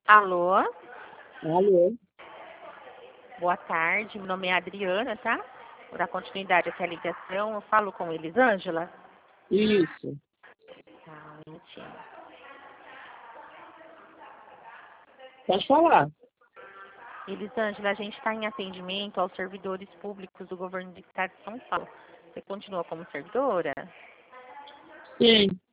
Alô? Alô? Boa tarde, meu nome é Adriana, tá? Vou dar continuidade aqui à ligação. Eu falo com Elisângela? Isso. Tá, um minutinho. Pode falar. Elisângela, a gente está em atendimento aos servidores públicos do governo do estado de São Paulo. Você continua como servidora? Sim.